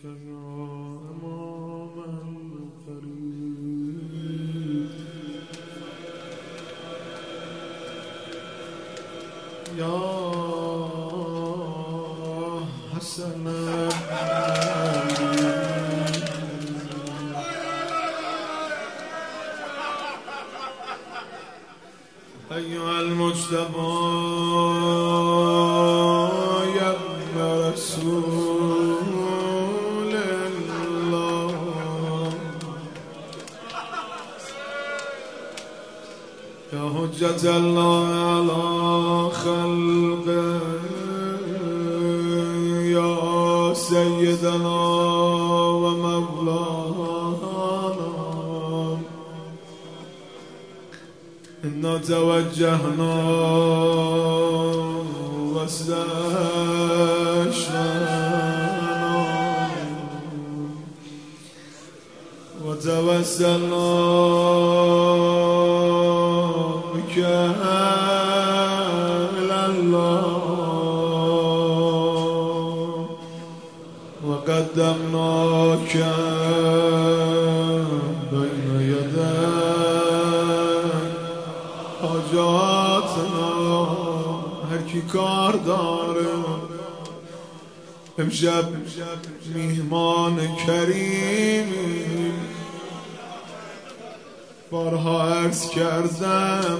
امام الفرید یا حسن أيها المجتبى يا ابن رسول الله يا حجة الله على خلقه يا سيدنا ومولانا إنا توجهنا واستشفعنا وتوسلنا بك إلى الله وقدمناك بين يدي حاجاتنا. هر کی کار داره امشب میهمان کریمی، بارها عرض کردم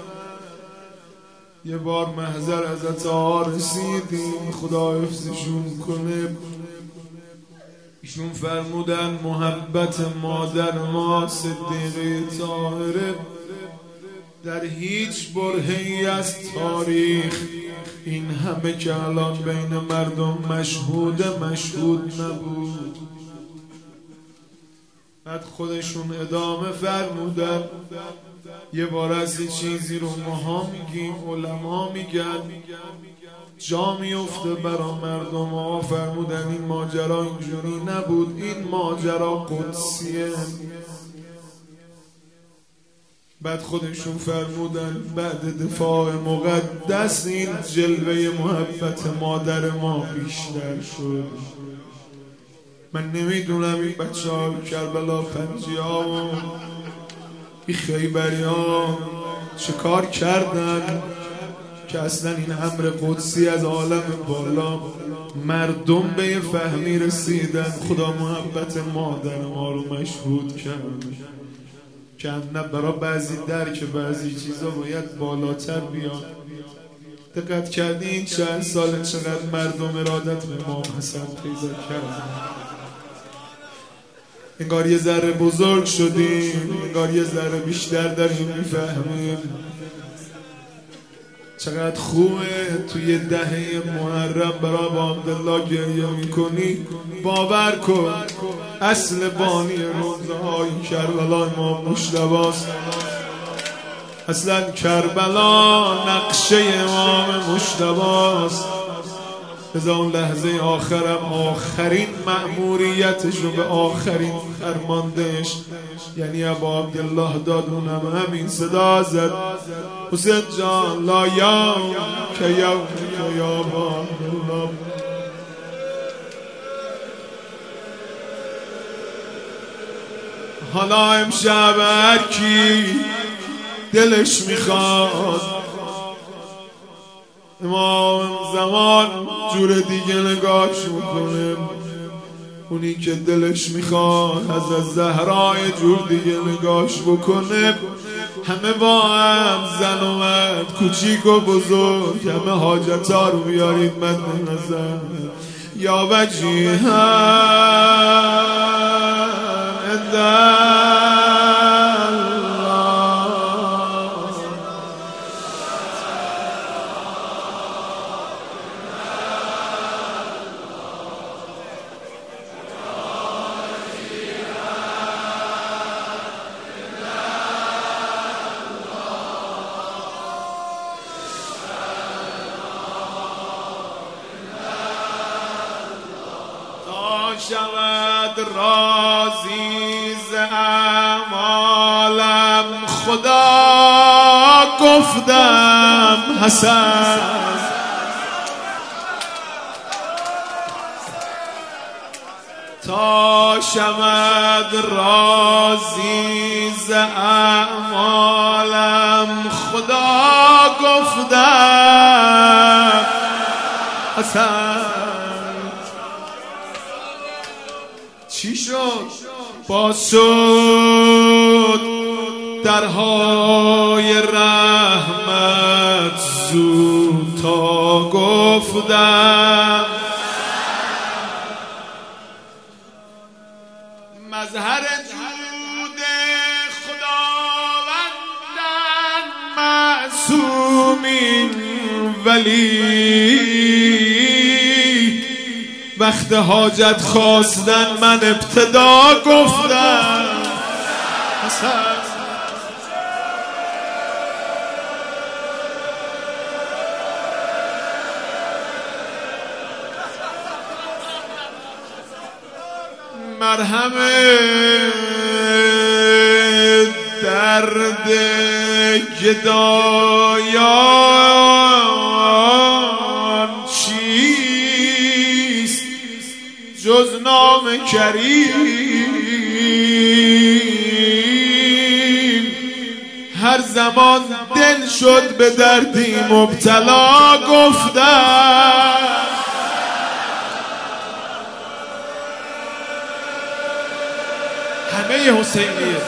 یه بار محضر ازت رسیدیم، خدا حفظشون کنه. ایشون فرمودن محبت مادر ما صدیقه طاهره در هیچ برهه‌ای از تاریخ این همه که الان بین مردم مشهود نبود. بعد خودشون ادامه فرمودن یه بار از یه چیزی رو ماها میگیم، علما میگن، جا میفته برا مردم ها. فرمودن این ماجرا اینجوری نبود، این ماجرا قدسیه. بعد خودشون فرمودن بعد دفاع مقدس این جلوه محبت مادر ما بیشتر شد. من نمیدونم این بچه ها کربلا پنجی ها و این خیبری ها چه کار کردن که اصلا این امر قدسی از عالم بالا مردم به یه فهمی رسیدن. خدا محبت مادر ما رو مشهود کرد که نه برای بعضی درک بعضی چیزا باید بالاتر بیان. دقت کردی این چند سال چقدر مردم ارادت به امام حسن پیدا کردن؟ انگار یه ذره بزرگ شدیم، انگار یه ذره بیشتر داریم میفهمیم. چقدر خوبه توی دهه محرم برای با عبدالله گریه میکنی. باور کن اصل بانی روزه های کربلا امام مجتباست. اصلا کربلا نقشه امام مجتباست. بذار اون لحظه آخرم آخرین مأموریتش رو به آخرین فرماندهش یعنی ابا عبدالله داد، اونم همین صدا زد حسین جان لا یوم که یوم که یا ابا عبدالله. حالا امشب هر کی دلش میخواد امام زمان جور دیگه نگاهش میکنه، اونی که دلش میخواد از زهرای جور دیگه نگاهش بکنه. همه با هم زن و مرد کوچیک و بزرگ همه حاجتا رو بیارید مد نظر. یا وجیها شود راضی ز اعمالم خدا گفتم حسن تا شود راضی ز اعمالم خدا گفتم حسن چی شد؟ باز شد درهای رحمت زود تا گفتم مظهر جود خداوندن معصومین ولی وقت حاجت خواستن من ابتدا گفتم مرهم درد گدایان چیست جز نام کریم هر زمان دل شد به دردی مبتلا گفتم همه حسینیه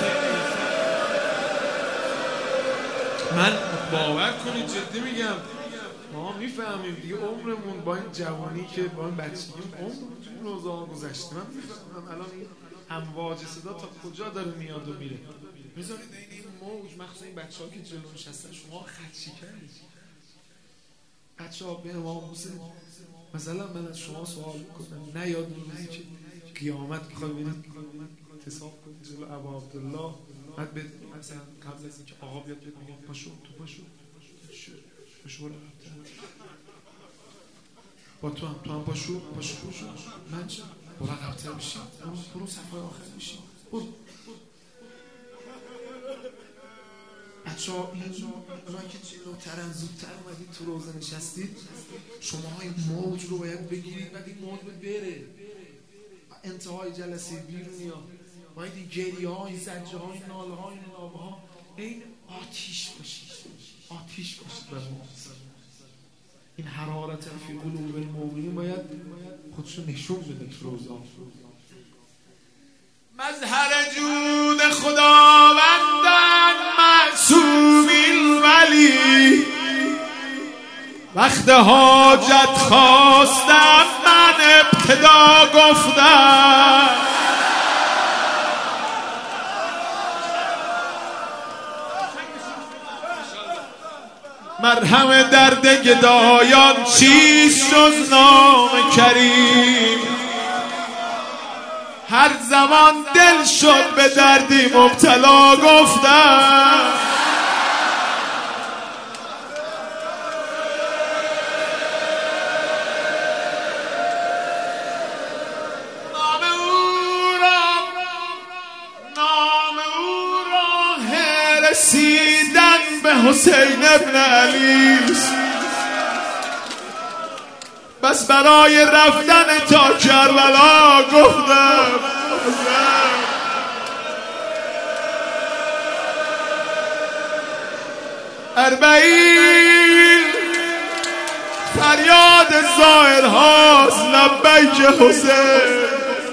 من باور کنید جدی میگم ما میفهمیم دیگه عمرمون با این جوانی که با این بچگی عمر روزا گذشته من میفهمم الان این امواج صدا تا کجا داره میاد و میره بذارید این موج مخصوصا این بچه‌ها که جلو نشستن شما خط شکنید بچه‌ها به امام حسین مثلا من از شما سوال میکنم نه یاد روزی که قیامت میخواد برید حساب کنید جلو ابا عبدالله بعد به مثلا قبل از اینکه آقا بیاد بگه پاشو تو پاشو با تو هم پاشو من چه برو عقب‌تر بشی برو صفحه آخر بشی برو بچه‌ها اونایی که جلوترن زودتر اومدید تو روزه نشستید شما این موج رو باید بگیرید بعد این موج بره انتهای جلسه بیرونی ها باید این گریه ها این زجه ها این ناله ها این نابه ها این آتیش باشید این حرارت فی قلوب المؤمنین باید خودشو نشون بده تو روزا مظهر جود خداوندن معصومین ولی وقت حاجت خواستم من ابتدا گفتم مرهم درد گدایان چیست جز نام کریم هر زمان دل شد به دردی مبتلا گفتم نام او را رسیدن به حسین ابن علی بس برای رفتن تا کربلا گفتم اربعین فریاد زائر هاست لبیک حسین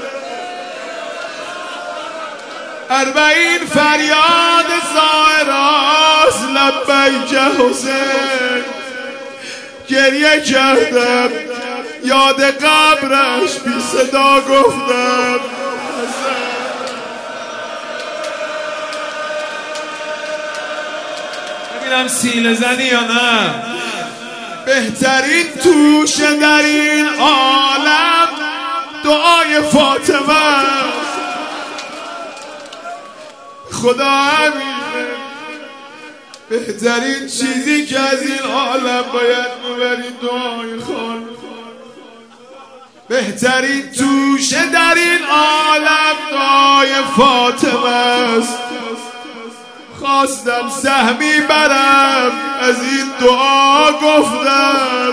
اربعین فریاد زائر هاست لبیک حسین گریه کردم یاد قبرش بی صدا گفتم ببینم سیل زنی یا نه بهترین توشه در این عالم دعای فاطمه خدا همینه بهترین چیزی که از این عالم باید ببری دعای خان بهترین توشه در این عالم دعای فاطمه است خواستم سهمی برم از این دعا گفتم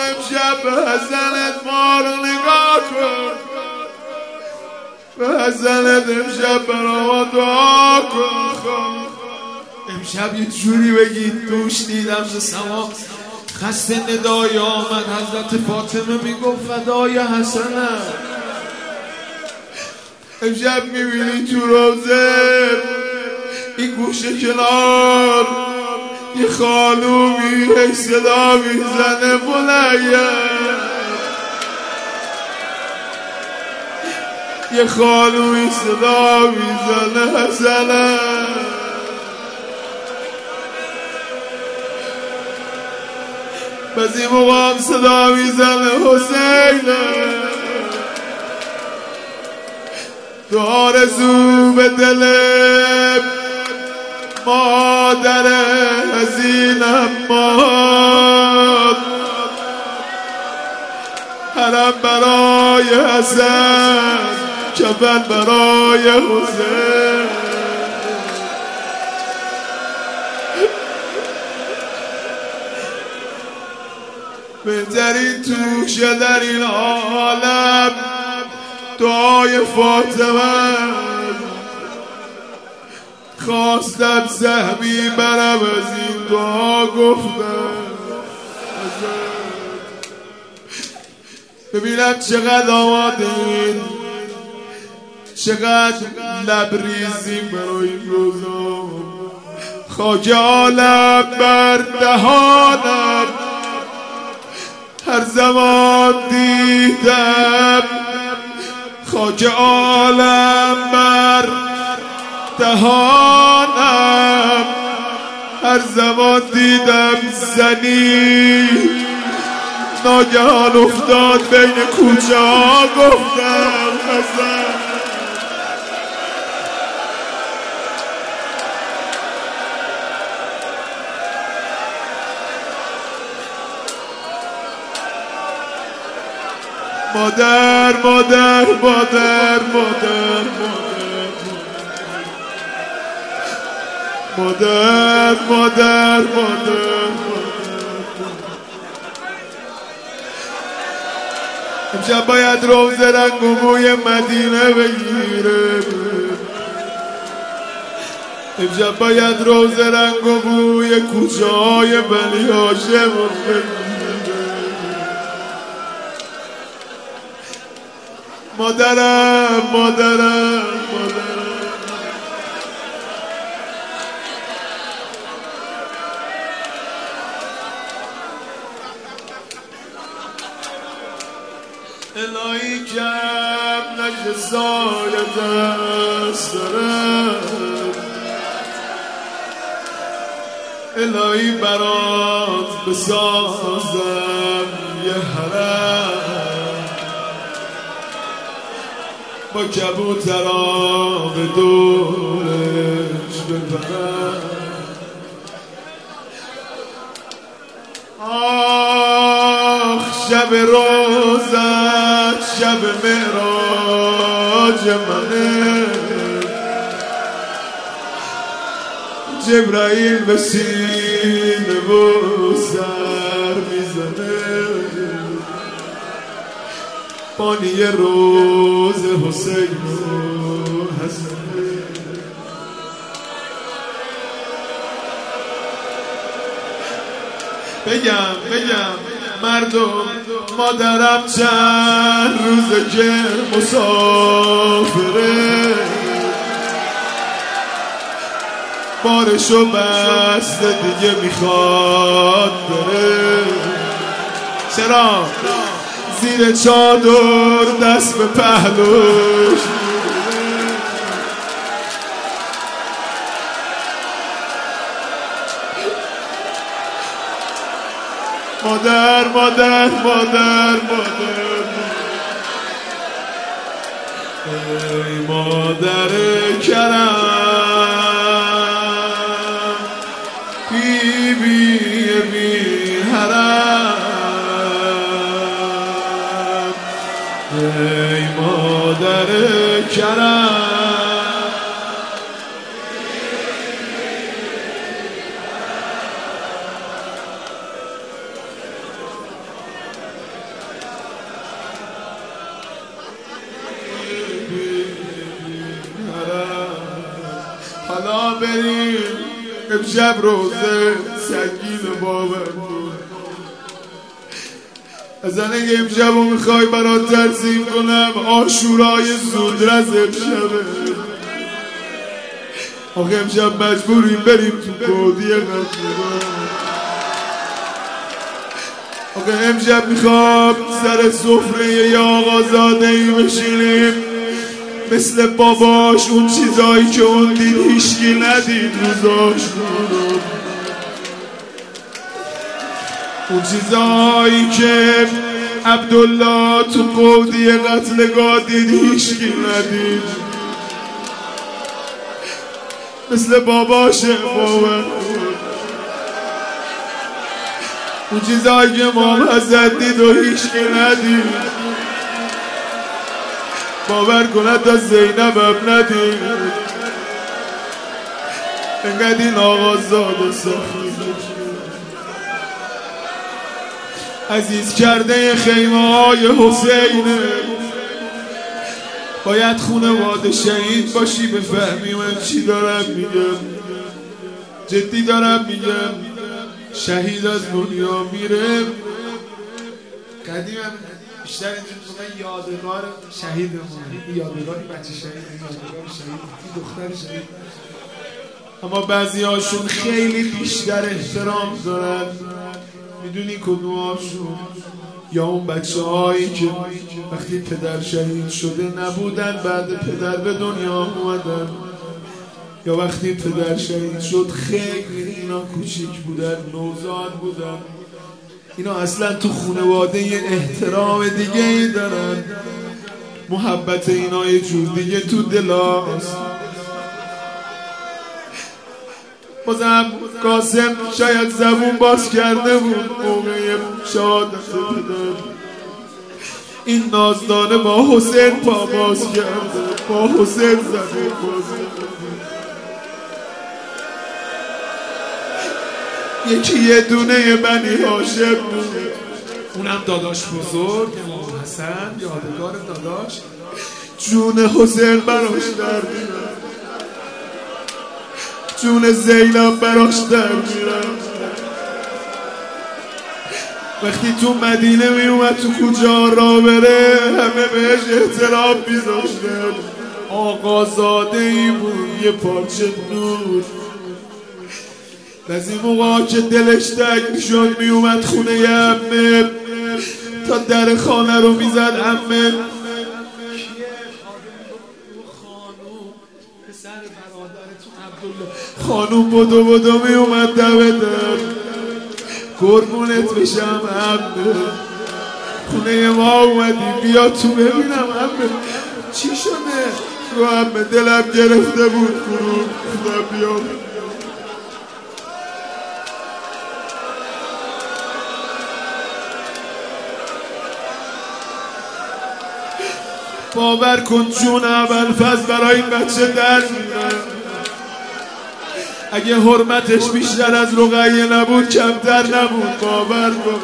امشب به حسنت ما رو نگاه کن، به حسنت امشب برا دعا کن. امشب یه جوری بگید دوش دیدم ز سما خسته ندای آمد، حضرت فاطمه میگفت فدای حسنت. امشب میبینی تو روزه این گوشه کنار یه خانومی صدا میزنه بلند، یه خانومی صدا میزنه حسنت. بس این موقع هم صدا میزنه حسینه. تو آرزو به دل مادر حزینم ماد، حرم برای حسن کفن برای حسین. بهترین توشه در این عالم دعای فاطمه، خواستم سهمی برم از این دعا گفتم ببینم چقدر آمادین، چقدر لبریزیم برای این روزا. خاک عالم بر دهانم هر زمان دیدم، خاک عالم بر دهانم هر زمان دیدم. زنی ناگهان افتاد بین کوچه ها، گفتم حسن. مادر مادر مادر مادر مادر مادر مادر. امشب باید روز رنگ و بوی مدینه بگیره، امشب باید روز رنگ و بوی کوچه های بنی هاشم بگیره. مادرم مادرم مادرم. الهی کم نشه سایت از سرم، الهی برات بسازم یه حرم، با کبوترا به دورش بپرم. آخ شب روزت شب معراج منه، جبرائیل به سینه و سر میزنه، بانی روز حسین و حسن. بگم مردم مادرم چند روزه که مسافره، بارشو بسته دیگه میخواد بره. چرا؟ زیر چادر دست به پهلوش، مادر مادر مادر مادر. ای مادر کرم بی بی بی حرم، ای مادر کرم. حالا بریم امشب روزه سنگین باور اصلا اگه امشب رو میخوای برات ترسیم کنم عاشورای زودرس امشبه. آخه امشب مجبوریم بریم تو گودی قتلگاه. آخه امشب میخوام سر سفره یه آقازاده ای بشینیم مثل باباش اون چیزایی که اون دید هیشکی ندید روزاش بود، اون چیزایی که عبدالله تو قودی قتلگاه دید هیشکی ندید مثل باباشه باور. اون چیزایی که امام حضرت دید و هیشکی ندید باور کند تا زینب هم ندید. انقدر این آقازاده سخت عزیز کرده خیمه های حسینه. باید خونواده شهید باشی بفهمی من چی دارم میگم، جدی دارم میگم. شهید از دنیا میره. قدیم هم بیشتر اینجور یادگار شهیدمونه، یادگاری بچه شهید، یادگار شهید، دختر شهید. اما بعضی هاشون خیلی بیشتر احترام دارن. میدونی کدوماشون؟ یا اون بچه هایی که وقتی پدر شهید شده نبودن بعد پدر به دنیا اومدن، یا وقتی پدر شهید شد خیلی اینا کوچیک بودن، نوزاد بودن. اینا اصلا تو خانواده یه احترام دیگه ای دارن. محبت اینا یه جور دیگه تو دلاست. بازم قاسم شاید زبون باز کرده بود موقع شهادت پدر. این نازدانه با حسین پا باز کرده، با حسین زبون باز کرده. یکی یه دونه بنی هاشم بود، اونم داداش بزرگ امام حسن، یادگار داداش. جون حسین براش در میرم، جون زینب براش در میرم. وقتی تو مدینه میومد تو کجا را بره همه بهش احترام میذاشتن. آقازاده ای بود یه پارچه نور. از این موقع که دلش تنگ میشد میومد خونه ی عمه، تا در خانه رو میزد عمه خانوم بدو میومد دمه در. قربونت بشم عمه، خونه ما اومدی بیا تو ببینم عمه چی شده. رو عمه دلم گرفته بود خدا بیا. باور کن جون ابوالفضل برای این بچه در میره. اگه حرمتش بیشتر از رقیه نبود کمتر نبود. باور کن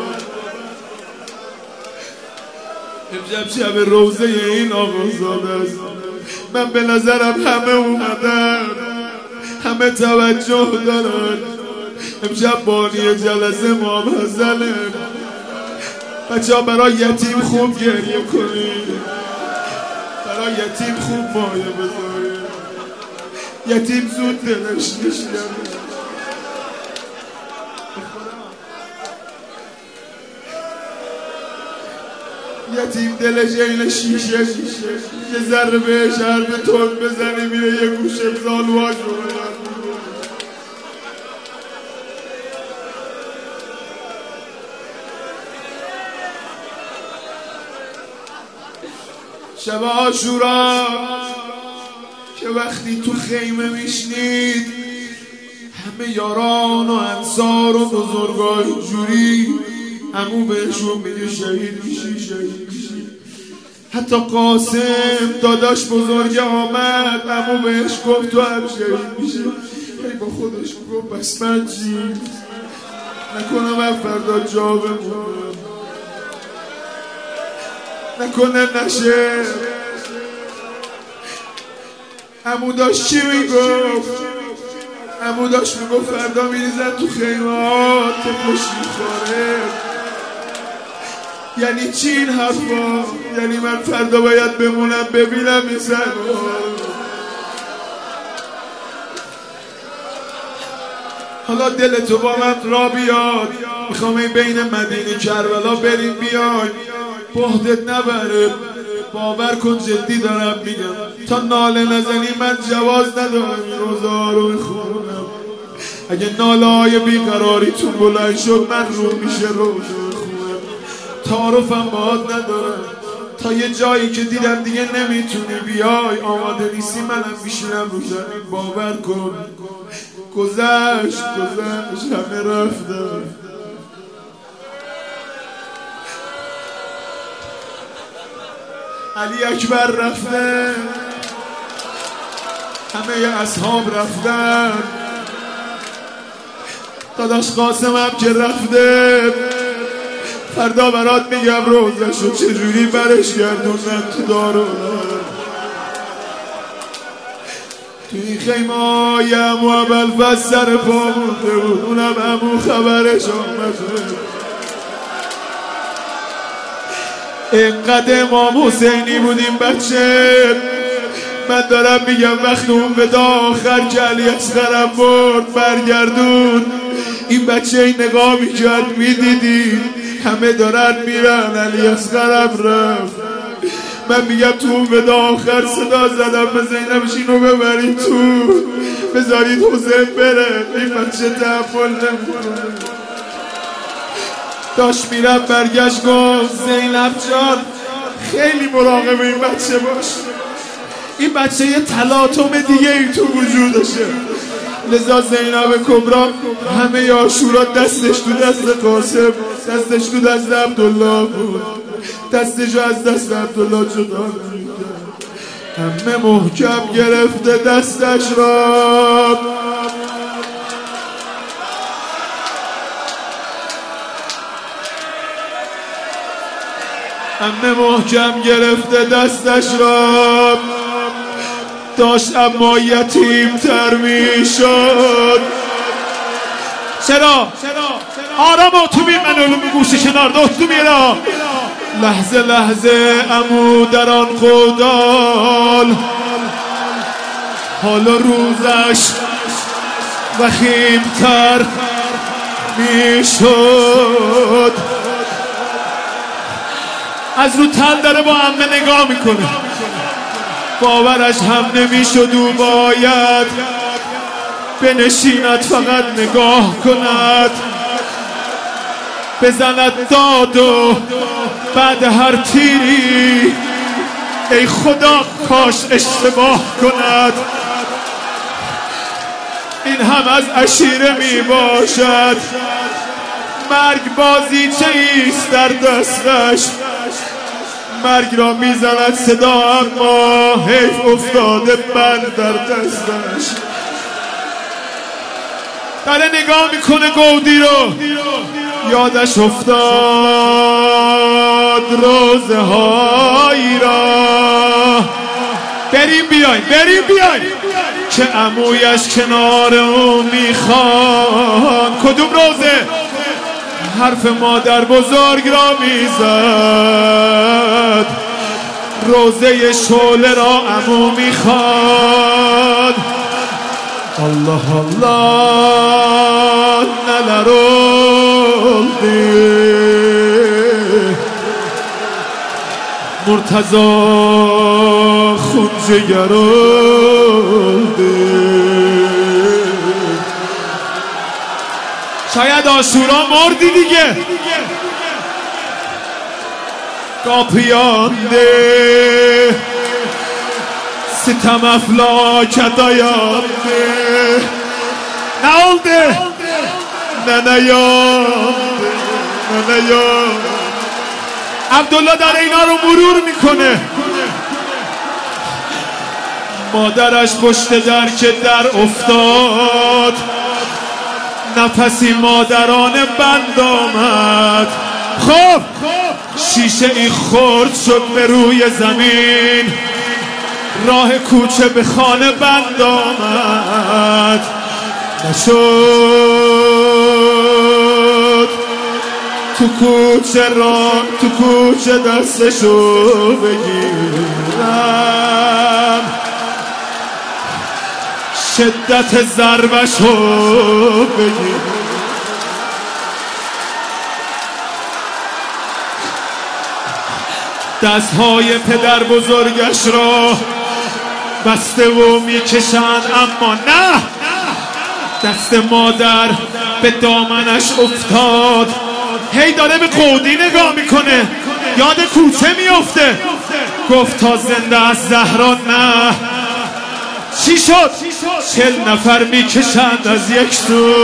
امشب شب روزه این آقازاده است. من به نظرم همه اومدن، همه توجه دارن. امشب بانی جلسه امام حسنه. بچه ها برای یتیم خوب گریه کنید، برای یتیم خوب مایه بذاره. یتیم زود دلش نشیده. یتیم دلش این شیشه یه ذره بهش حرف تند بزنی میره یه گوشه زالواش رو بدن. شب عاشورا که وقتی تو خیمه میشنید همه یاران و انصار و بزرگای جوری عمو بهشون میگه شهید میشی شهید میشی. حتی قاسم داداش بزرگ آمد عمو بهش گفت تو هم شهید میشی. ای با خودش گفت بس من چی نکنه من فردا جا بمونم، نکنه نشه. عمو داشت چی میگفت؟ عمو داشت میگفت فردا میریزن تو خیمات طفلش میخوره. یعنی چی این حرفا؟ یعنی من فردا باید بمونم ببینم این زن. حالا دلتو با من را بیاد، میخوام این بین مدینه کربلا بریم بیای، بهدت نبره. باور کن جدی دارم میگم، تا ناله نزنی من جواز ندارم این روزا رو بخونم. اگه ناله های بیقراریتون بلند شد من رو میشه روزا بخونم. تعارفم باهات ندارم، تا یه جایی که دیدم دیگه نمیتونی بیای، آماده نیستی منم میشینم رو زمین. باور کن گذشت همه رفتم. علی اکبر رفته، همه اصحاب رفتن، داداش قاسم هم که رفته. فردا برات میگم روزشو چجوری برش گردوندن تو دارالعلوم. تو این خیمه های عمو ابوالفضل سر پا مونده بود، اونم عمو خبرش آمده. اینقدر امام حسینی بودیم بچه، من دارم میگم وقت اون ودا آخر که علی اصغرم برد برگردون، این بچه این نگاه میکرد میدیدی همه دارن میرن، علی اصغرم رفت. من میگم تو اون ودا آخر صدا زدم به زینبش اینو ببرید تو، بذارید حسین بره، این بچه تحمل نمیکنه. داشت میرم برگشت گفت زینب جان خیلی مراقب این بچه باش، این بچه یه تلاطم دیگه ای تو وجودشه. لذا زینب کبرا همه عاشورا دستش تو دست قاسم، دستش تو دست عبدالله بود، دستشو از دست عبدالله جدا نمی‌کرد. همه محکم گرفته دستش را، همه محکم گرفته دستش را، داشت اما یتیم تر می شد. چرا؟ آرام تو بی منو گوش کنار دوست تو میرا. لحظه لحظه عمو در آن قودال، حالا روزش وخیمتر می شد. از رو تل داره با عمه نگاه میکنه، باورش هم نمیشد او باید بنشیند فقط نگاه کند، بزند داد و بعد هر تیری ای خدا کاش اشتباه کند. این هم از عشیره می باشد، مرگ بازی چه ایست در دستش، مرگ را میزند صدا اما حیف افتاده بند در دستش. داره نگاه میکنه گودی رو، یادش افتاد روزه هایی را. بریم بیاین که عمویش کنار اون میخوان. کدوم روزه؟ حرف مادر بزرگ را میزد، روزه شعله را عمو میخواد. الله الله نلرولدی مرتضی خونجگرولدی. شاید عاشورا مردی دیگه، گاپیانده ستم افلاکت آیانده نالده ننیانده. عبدالله داره اینا رو مرور میکنه. مادرش پشت در که در افتاد، نفسی مادران بند آمد. خب شیشه ای خورد شد به روی زمین، راه کوچه به خانه بند آمد. نشد تو کوچه دستشو بگیرم شدت ضربشو بگیرم دستهای پدر بزرگش را بسته و میکشند اما نه دست مادر به دامنش افتاد هی داره به قودی نگاه میکنه یاد کوچه میفته گفت تا زنده از زهرا نه چی شد 40 نفر میکشند از یک سو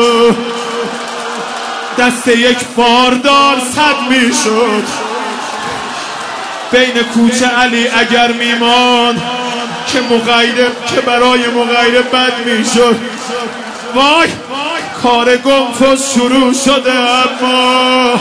دست یک باردار 100 میشد بین کوچه علی اگر میمان که برای مغیره بد میشد وای کار گنفس شروع شده اما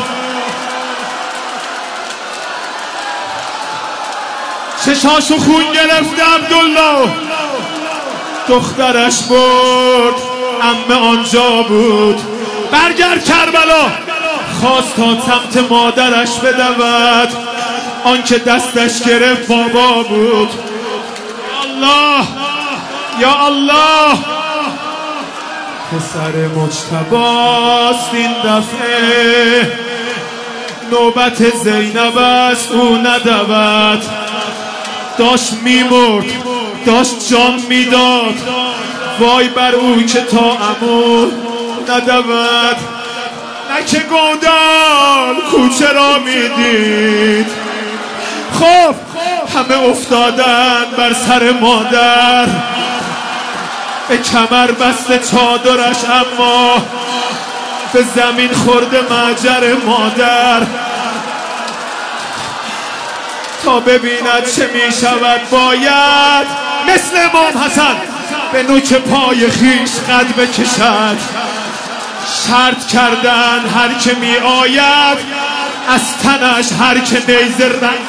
چشاشو خون گرفته عبدالله دخترش برد عمه آنجا بود برگرد کربلا خواست تا سمت مادرش بدود آنکه دستش گرفت بابا بود الله یا الله پسر مجتباست این دفعه نوبت زینب است او ندود داشت میمرد داشت جان میداد وای بر او که تا عمو ندود نه که گودال کوچه را میدید خب همه افتادن بر سر مادر به کمر بسته چادرش اما به زمین خورده مهجر مادر تا ببیند چه می شود باید مثل امام حسن به نوک پای خیش قد بکشد شرط کردن هر که می آید از تنش هر که نیزه رنگ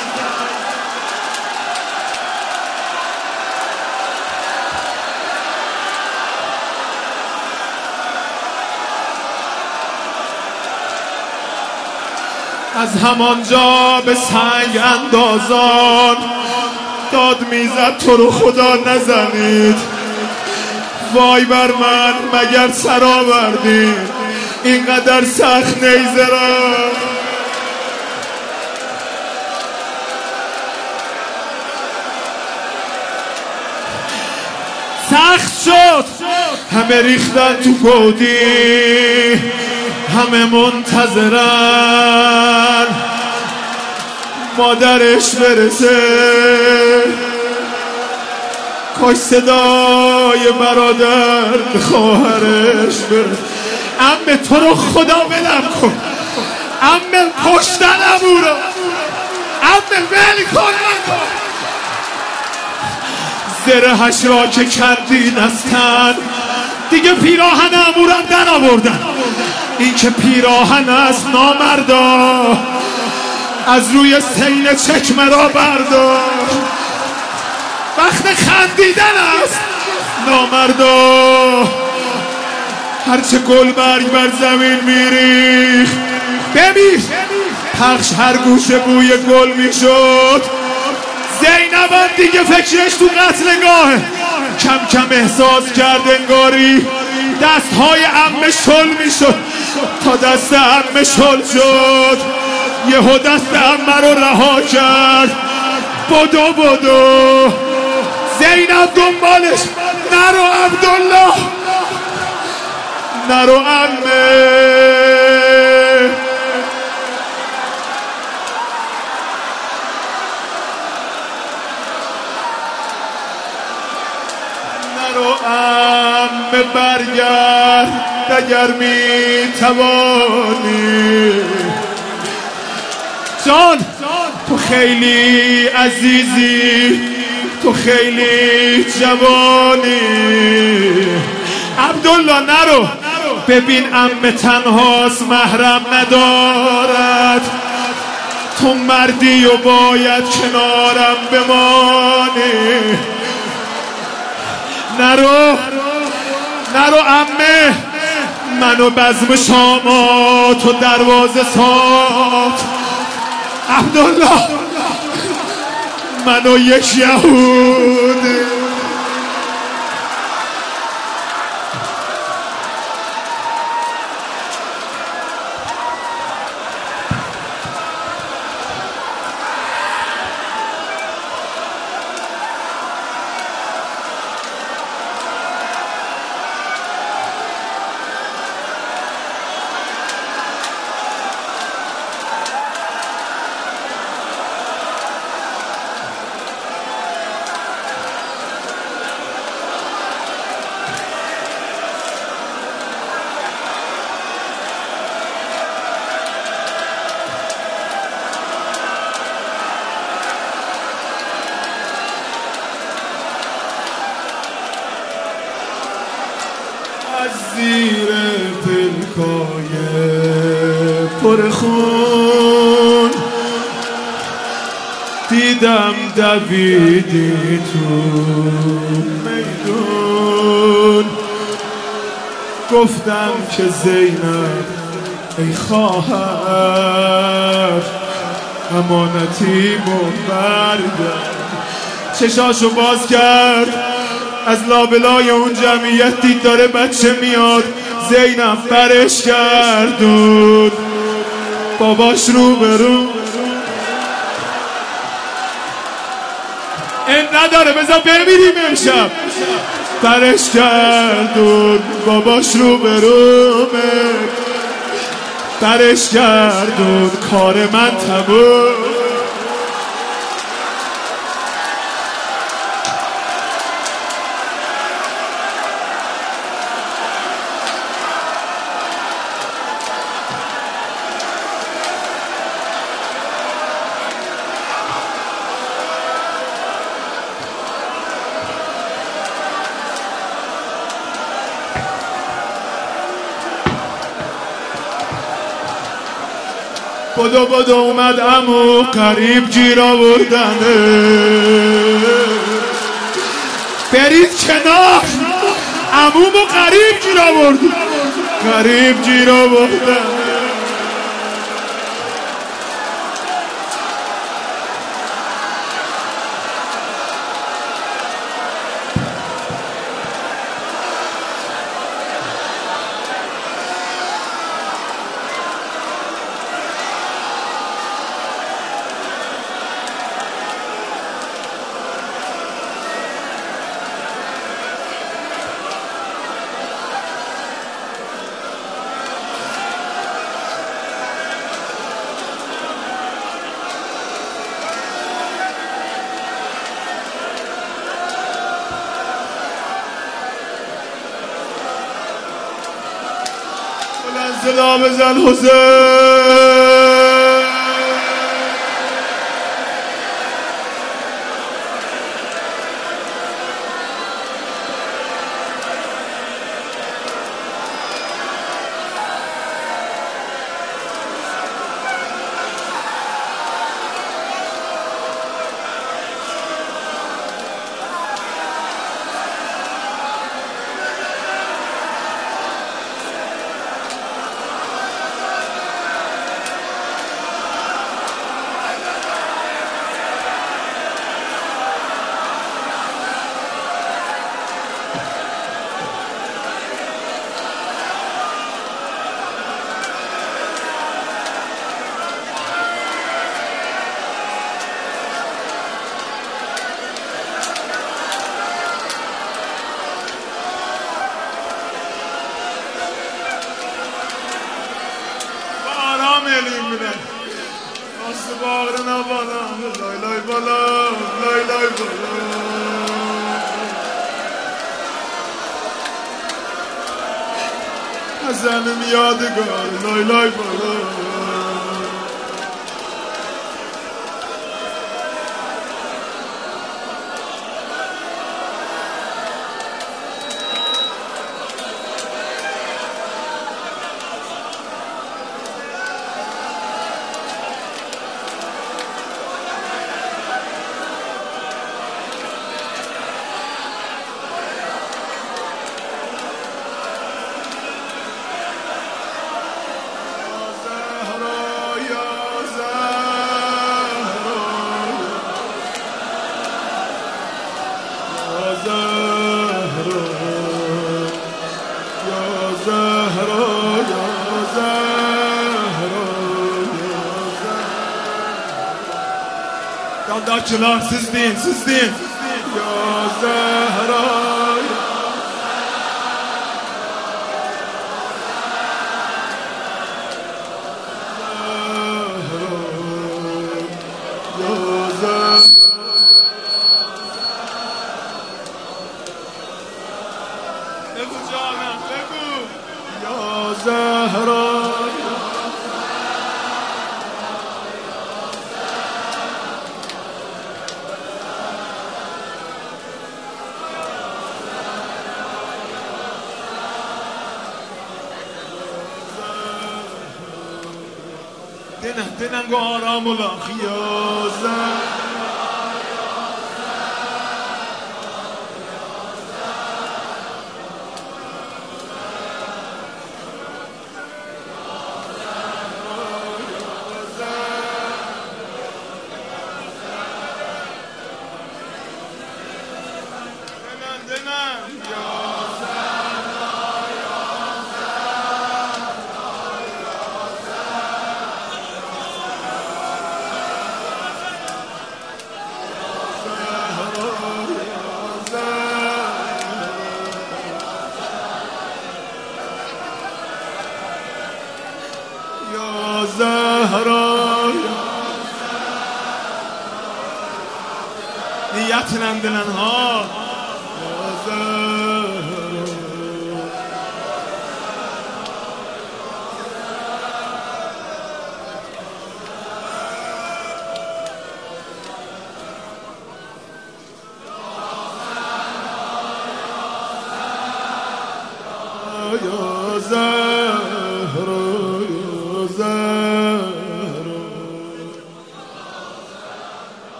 از همانجا به سنگ اندازان داد میزد تو رو خدا نزنید وای بر من مگر سر آوردی اینقدر سخت نیزه را سخت شد همه ریختن تو گودی همه منتظرن مادرش برسه کاش صدای برادر خواهرش برسه عمه تو رو خدا ولم کن عمه کشتن عمو رو عمه ول کن زرهش را که کردین از تن دیگه پیراهن عمو رو در آوردن این که پیراهن است نامردا از روی سینه چکمه را بردار وقت خندیدن است نامردا هرچه گلبرگ بر زمین میریخ ببین پخش هر گوشه بوی گل میشد زینب هم دیگه فکرش تو قتلگاهه کم کم احساس کرد انگاری دستهای عمه شل میشد تا دست عمه شل شد یهو دست عمه رو رها کرد بدو زینب دنبالش نرو عبدالله نرو عمه نرو عمه برگرد اگر میتوانی جان تو خیلی عزیزی تو خیلی جوانی عبدالله نرو ببین عمه تنهاست محرم ندارد تو مردی و باید کنارم بمانی نرو نرو عمه، منو بزم شامات و دروازه سات. عبدالله منو یک یهود. از زیر پلکای پر خون دیدم دویدی تو میدون. گفتم که زینب ای خواهر امانتیمو برگرد. چشاشو باز کرد، از لابلای اون جمعیت دید داره بچه میاد. زینب برش گردون، باباش رو برو این نداره بذار ببینیم امشب. برش گردون، باباش رو برومه. برش گردون، کار من تموم. بدو اومد عمو قریب گیر آوردنه. برید کنار، عمومو قریب گیر آوردن. قریب گیر آوردنه. صدا بزن حسین. میلیم میدن آسه باغرنا بالا لای لای بالا لای لای بالا. حسنم یادگار لای لای بالا. Fedakılar siz deyin, siz deyin. Ya Zehra. بگو جانم بگو یا زهرا دنن آرام الاخ یا زهرا زهرا نیتن دلن ها یا زهرا یا زهرا